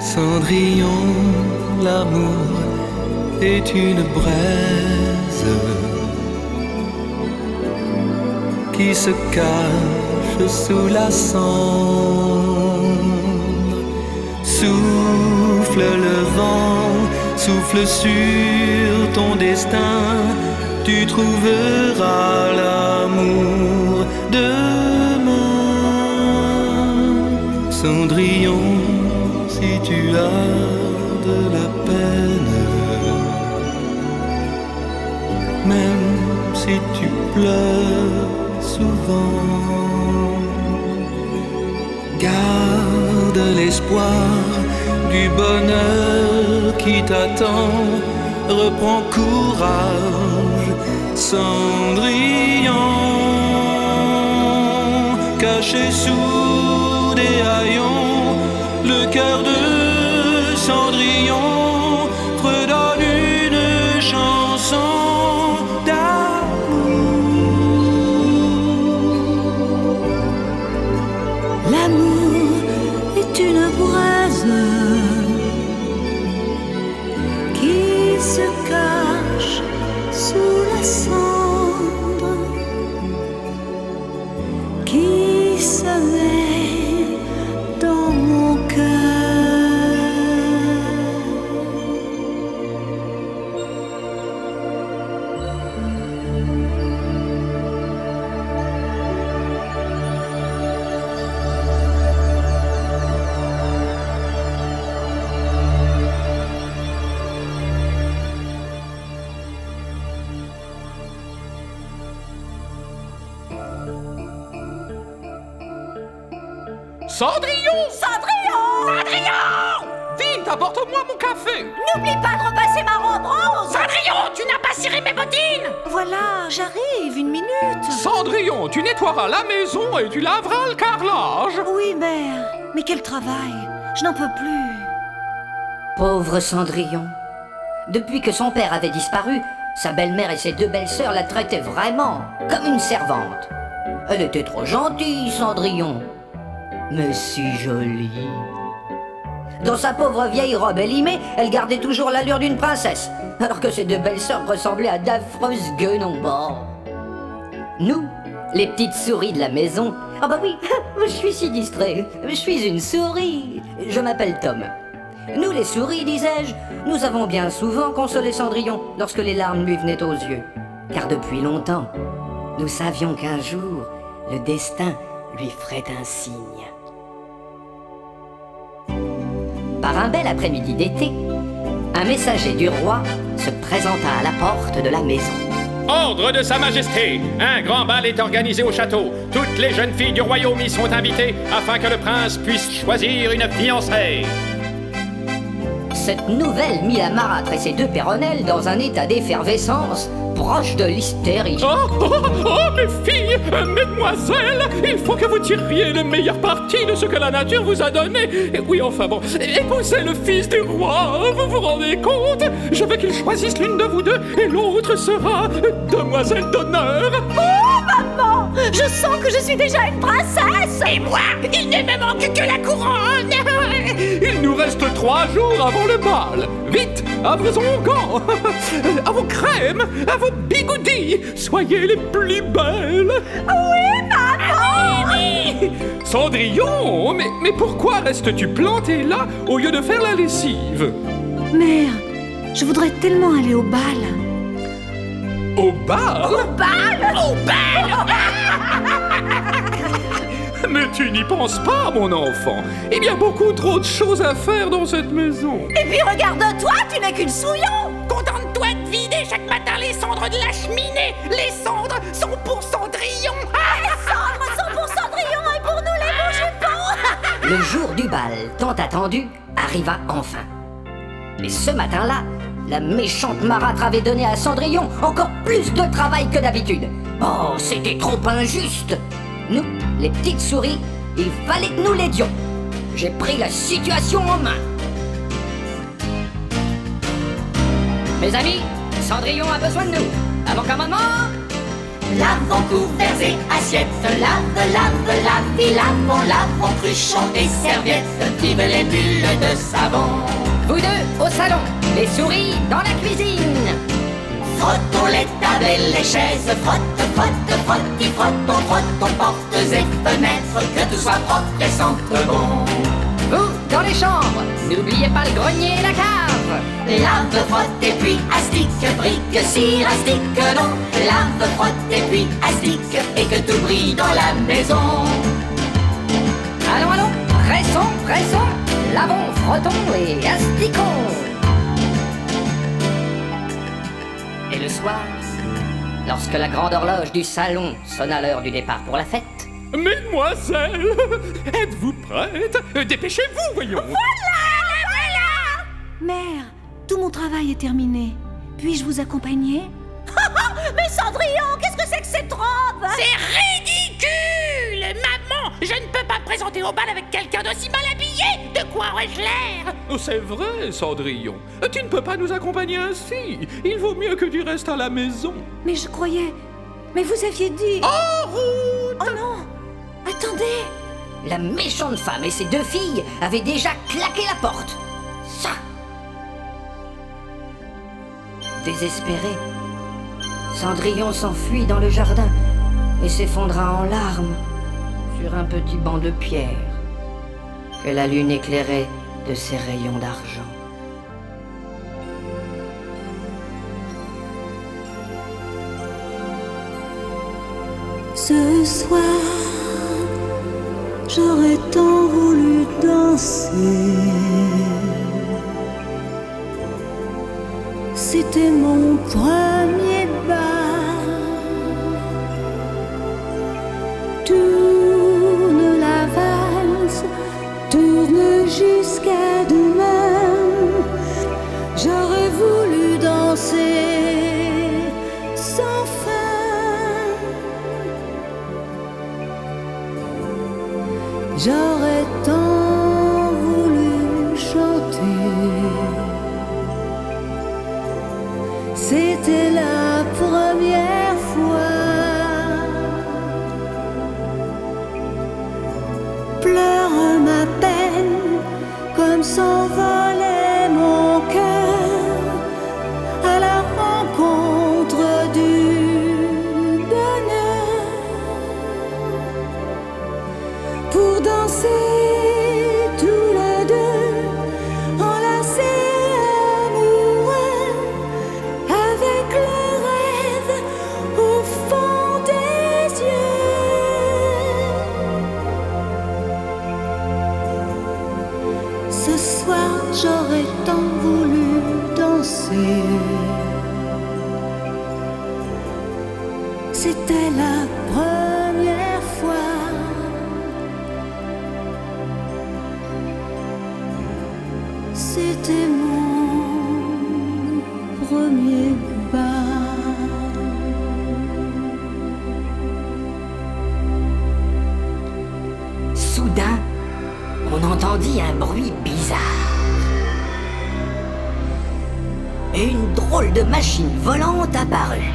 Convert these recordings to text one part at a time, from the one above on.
Cendrillon, l'amour est une braise qui se cache sous la cendre. Souffle le vent, souffle sur ton destin, tu trouveras l'amour demain. Cendrillon, si tu as de la peine, même si tu pleures souvent, garde l'espoir du bonheur qui t'attend. Reprends courage, Cendrillon, caché sous des haillons, le cœur de Cendrillon fredonne une chanson d'amour. L'amour est une braise qui se cache sous la cendre, qui se met dans mon cœur. Cendrillon! Cendrillon! Cendrillon! Vite, apporte-moi mon café! N'oublie pas de repasser ma robe rose! Cendrillon, tu n'as pas ciré mes bottines! Voilà, j'arrive, une minute. Cendrillon, tu nettoieras la maison et tu laveras le carrelage! Oui, mère, mais quel travail, je n'en peux plus. Pauvre Cendrillon. Depuis que son père avait disparu, sa belle-mère et ses deux belles-sœurs la traitaient vraiment comme une servante. Elle était trop gentille, Cendrillon, mais si jolie. Dans sa pauvre vieille robe élimée, elle gardait toujours l'allure d'une princesse, alors que ses deux belles-sœurs ressemblaient à d'affreuses guenons. Bon. Nous, les petites souris de la maison... Ah bah oui, je suis si distrait. Je suis une souris. Je m'appelle Tom. Nous, les souris, disais-je, nous avons bien souvent consolé Cendrillon lorsque les larmes lui venaient aux yeux. Car depuis longtemps, nous savions qu'un jour, le destin lui ferait un signe. Par un bel après-midi d'été, un messager du roi se présenta à la porte de la maison. Ordre de Sa Majesté, un grand bal est organisé au château. Toutes les jeunes filles du royaume y sont invitées afin que le prince puisse choisir une fiancée. Cette nouvelle mit la marâtre et ses deux péronnelles dans un état d'effervescence proche de l'hystérie. Oh, mes filles, mesdemoiselles, il faut que vous tiriez le meilleur parti de ce que la nature vous a donné. Oui, enfin bon, épousez le fils du roi, vous vous rendez compte? Je veux qu'il choisisse l'une de vous deux et l'autre sera demoiselle d'honneur. Oh, maman! Je sens que je suis déjà une princesse! Et moi, il ne me manque que la couronne! Il nous reste 3 jours avant le bal. Vite, à vos gants, à vos crèmes, à vos bigoudis. Soyez les plus belles. Oui, maman! Oui. Cendrillon, mais pourquoi restes-tu plantée là au lieu de faire la lessive? Mère, je voudrais tellement aller au bal. Au bal? Au bal! Au bal! Mais tu n'y penses pas, mon enfant. Il y a beaucoup trop de choses à faire dans cette maison. Et puis regarde-toi, tu n'es qu'une souillon! Contente-toi de vider chaque matin les cendres de la cheminée. Les cendres sont pour Cendrillon. Les cendres sont pour Cendrillon et pour nous les beaux jupons! Le jour du bal, tant attendu, arriva enfin. Mais ce matin-là, la méchante marâtre avait donné à Cendrillon encore plus de travail que d'habitude. Oh, c'était trop injuste. Nous, les petites souris, il fallait que nous l'aidions. J'ai pris la situation en main. Mes amis, Cendrillon a besoin de nous. À mon commandement, Lavons couverts et assiettes, lavons cruchons et serviettes, vive les bulles de savon. Vous deux, au salon, les souris dans la cuisine. Frottons les tables et les chaises, frottons portes et fenêtres, que tout soit propre et sente bon. Vous, dans les chambres, n'oubliez pas le grenier et la cave. Lave, frotte et puis astique, brique, cire, astique, non. Lave, frotte et puis astique, et que tout brille dans la maison. Allons, pressons, lavons, frottons et astiquons. Et le soir, lorsque la grande horloge du salon sonna l'heure du départ pour la fête. Mesdemoiselles, êtes-vous prêtes? Dépêchez-vous, voyons. Mère, tout mon travail est terminé. Puis-je vous accompagner? Mais Cendrillon, qu'est-ce que c'est que cette robe? C'est ridicule! Maman, je ne peux pas me présenter au bal avec quelqu'un d'aussi mal habillé! De quoi aurais-je l'air? C'est vrai, Cendrillon. Tu ne peux pas nous accompagner ainsi. Il vaut mieux que tu restes à la maison. Mais je croyais... Mais vous aviez dit... En route! Oh non! Attendez! La méchante femme et ses deux filles avaient déjà claqué la porte. Ça! Désespéré, Cendrillon s'enfuit dans le jardin et s'effondra en larmes sur un petit banc de pierre que la lune éclairait de ses rayons d'argent. Ce soir, j'aurais tant voulu danser. C'était mon premier bal. Tourne la valse, tourne jusqu'à demain. J'aurais voulu danser sans fin. J'aurais tant voulu chanter. C'était la première fois. Pleure ma peine comme s'envolait mon cœur à la rencontre du bonheur. Pour danser tous les deux, enlacés amoureux, avec le rêve au fond des yeux. Ce soir, j'aurais tant voulu danser. C'était la première fois. C'était mon premier bal. Soudain, on entendit un bruit bizarre. Et une drôle de machine volante apparut.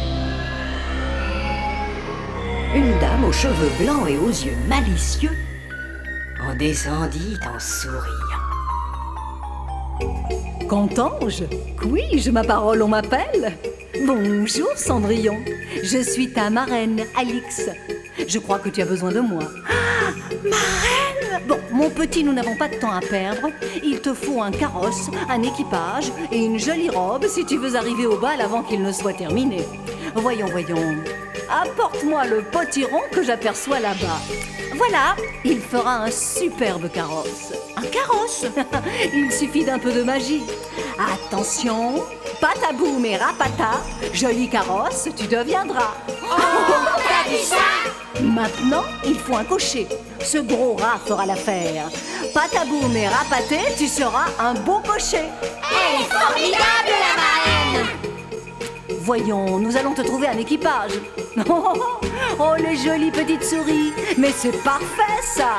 Une dame aux cheveux blancs et aux yeux malicieux en descendit en souriant. Qu'entends-je? Qu'ouis-je, ma parole, on m'appelle? Bonjour Cendrillon, je suis ta marraine, Alix. Je crois que tu as besoin de moi. Ah, marraine! Bon, mon petit, nous n'avons pas de temps à perdre. Il te faut un carrosse, un équipage et une jolie robe si tu veux arriver au bal avant qu'il ne soit terminé. Voyons. Apporte-moi le potiron que j'aperçois là-bas. Voilà, il fera un superbe carrosse. Un carrosse? Il suffit d'un peu de magie. Attention, pataboum et rapata, joli carrosse, tu deviendras. Oh, t'as vu ça? Maintenant, il faut un cocher. Ce gros rat fera l'affaire. Pataboum et rapaté, tu seras un beau cocher. Elle est formidable, la marraine! Voyons, nous allons te trouver un équipage. Oh, les jolies petites souris. Mais c'est parfait, ça.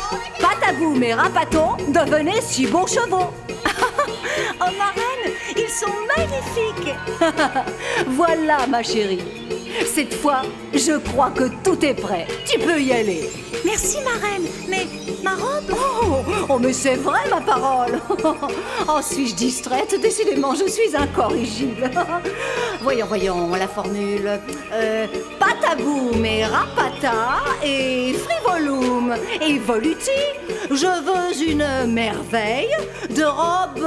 Pataboum et rapaton, devenez si beaux chevaux. Oh, marraine, ils sont magnifiques. Voilà, ma chérie. Cette fois, je crois que tout est prêt. Tu peux y aller. Merci, marraine. Mais ma robe... Oh, mais c'est vrai, ma parole. Oh, suis-je distraite? Décidément, je suis incorrigible. Voyons, la formule. Pas tabou, mais rapata et frivolum et voluti. Je veux une merveille de robe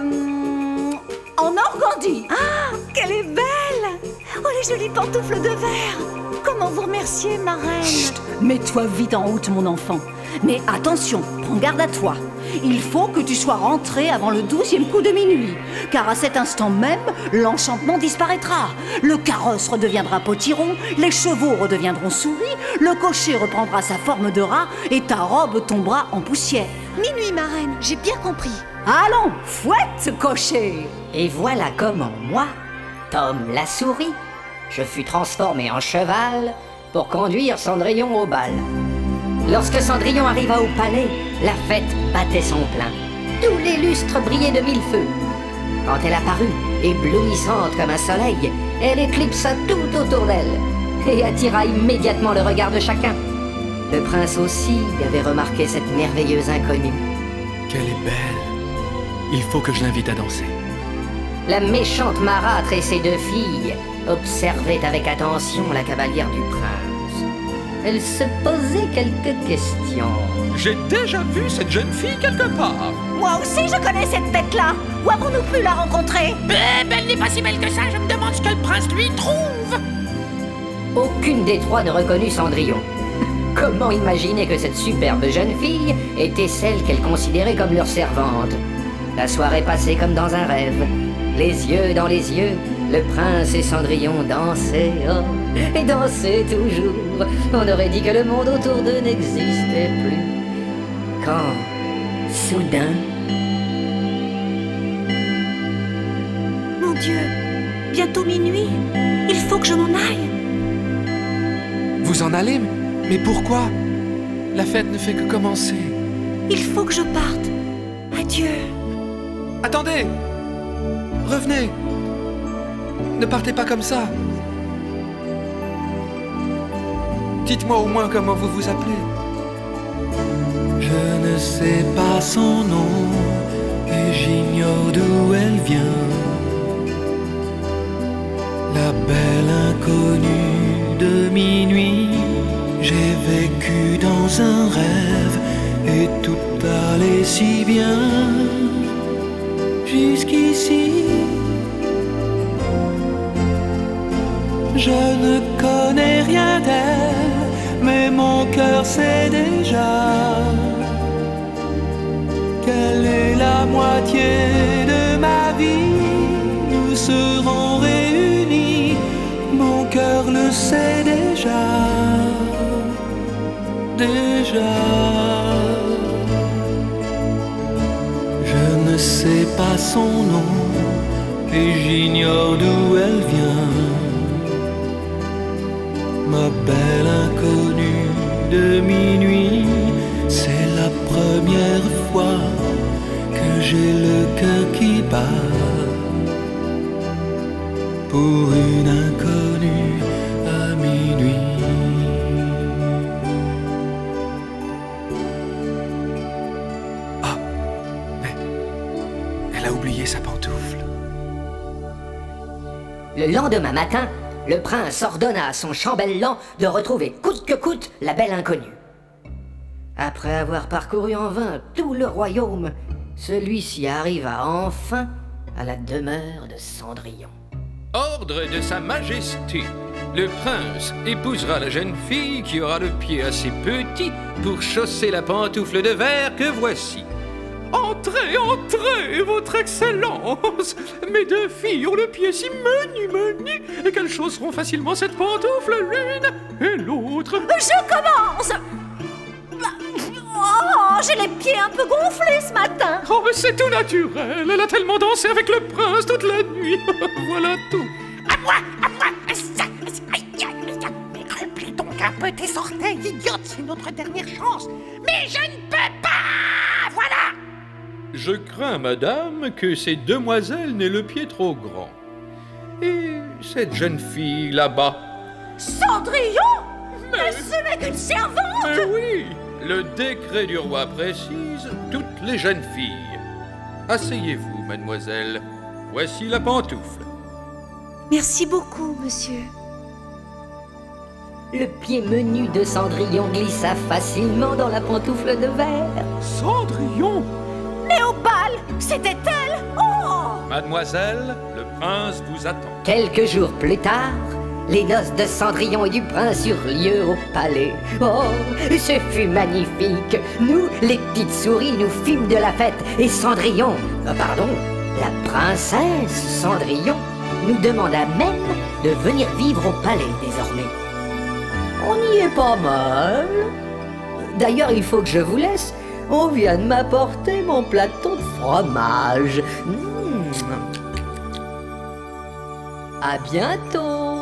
en organdie. Ah, qu'elle est belle! Oh, les jolies pantoufles de verre! Comment vous remercier, marraine? Chut, mets-toi vite en route, mon enfant. Mais attention, prends garde à toi. Il faut que tu sois rentré avant le 12e coup de minuit, car à cet instant même, l'enchantement disparaîtra. Le carrosse redeviendra potiron, les chevaux redeviendront souris, le cocher reprendra sa forme de rat et ta robe tombera en poussière. Minuit, marraine, j'ai bien compris. Allons, fouette, cocher! Et voilà comment moi, Tom la souris, je fus transformé en cheval pour conduire Cendrillon au bal. Lorsque Cendrillon arriva au palais, la fête battait son plein. Tous les lustres brillaient de mille feux. Quand elle apparut, éblouissante comme un soleil, elle éclipsa tout autour d'elle et attira immédiatement le regard de chacun. Le prince aussi avait remarqué cette merveilleuse inconnue. Qu'elle est belle. Il faut que je l'invite à danser. La méchante marâtre et ses deux filles observaient avec attention la cavalière du prince. Elle se posait quelques questions. J'ai déjà vu cette jeune fille quelque part. Moi aussi, je connais cette tête-là. Où avons-nous pu la rencontrer? Elle n'est pas si belle que ça, je me demande ce que le prince lui trouve. Aucune des trois ne reconnut Cendrillon. Comment imaginer que cette superbe jeune fille était celle qu'elle considérait comme leur servante? La soirée passait comme dans un rêve. Les yeux dans les yeux, le prince et Cendrillon dansaient, oh, et dansaient toujours. On aurait dit que le monde autour d'eux n'existait plus. Quand, soudain... Mon Dieu, bientôt minuit. Il faut que je m'en aille. Vous en allez? Mais pourquoi? La fête ne fait que commencer. Il faut que je parte. Adieu. Attendez! Revenez! Ne partez pas comme ça. Dites-moi au moins comment vous vous appelez. Je ne sais pas son nom et j'ignore d'où elle vient. La belle inconnue de minuit. J'ai vécu dans un rêve et tout allait si bien jusqu'ici. Je ne connais rien d'elle, mais mon cœur sait déjà qu'elle est la moitié de ma vie. Nous serons réunis, mon cœur le sait déjà. Je ne sais pas son nom et j'ignore d'où elle vient. Ma belle inconnue de minuit, c'est la première fois que j'ai le cœur qui bat pour une inconnue à minuit. Sa pantoufle. Le lendemain matin, le prince ordonna à son chambellan de retrouver coûte que coûte la belle inconnue. Après avoir parcouru en vain tout le royaume, celui-ci arriva enfin à la demeure de Cendrillon. Ordre de sa majesté. Le prince épousera la jeune fille qui aura le pied assez petit pour chausser la pantoufle de verre que voici. Entrez, entrez, votre excellence! Mes deux filles ont le pied si menu, et qu'elles chausseront facilement cette pantoufle l'une et l'autre. Je commence! Oh, j'ai les pieds un peu gonflés ce matin. Oh, mais c'est tout naturel, elle a tellement dansé avec le prince toute la nuit. Voilà tout. À moi! Mais replie donc un peu tes orteils, idiote, c'est notre dernière chance. Mais je ne peux pas! Voilà! Je crains, madame, que ces demoiselles n'aient le pied trop grand. Et cette jeune fille là-bas? Cendrillon? Mais ce n'est qu'une servante! Mais oui, le décret du roi précise toutes les jeunes filles. Asseyez-vous, mademoiselle. Voici la pantoufle. Merci beaucoup, monsieur. Le pied menu de Cendrillon glissa facilement dans la pantoufle de verre. Cendrillon? Mais au bal, c'était elle! Oh! Mademoiselle, le prince vous attend. Quelques jours plus tard, les noces de Cendrillon et du prince eurent lieu au palais. Oh, ce fut magnifique. Nous, les petites souris, nous fîmes de la fête. Et Cendrillon, pardon, la princesse Cendrillon, nous demanda même de venir vivre au palais désormais. On y est pas mal. D'ailleurs, il faut que je vous laisse. On vient de m'apporter mon plateau de fromage. À bientôt.